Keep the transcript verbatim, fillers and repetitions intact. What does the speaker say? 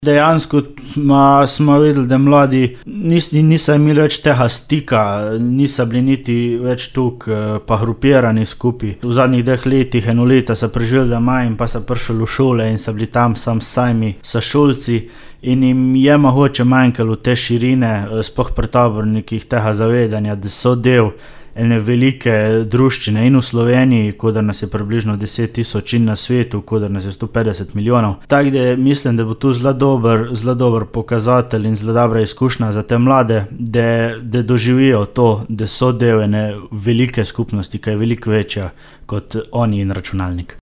Dejansko ma, smo videli, da mladi nis, niso imeli več tega stika, niso bili niti več toliko pa grupirani skupaj. V zadnjih dveh letih, eno leto so preživeli doma in pa so prišli v šole in so bili tam samo s svojimi sošolci in jim je mogoče manjkalo te širine, sploh pri tabornikih, tega zavedanja, da so del ene velike druščine in v Sloveniji, koder nas je približno deset tisoč, in na svetu, koder nas je sto petdeset milijonov. Tako da mislim, da bo to zelo dober, zelo dober pokazatelj in zelo dobra izkušnja za te mlade, da, da doživijo to, da so del ene velike skupnosti, ki je veliko večja kot oni in računalnik.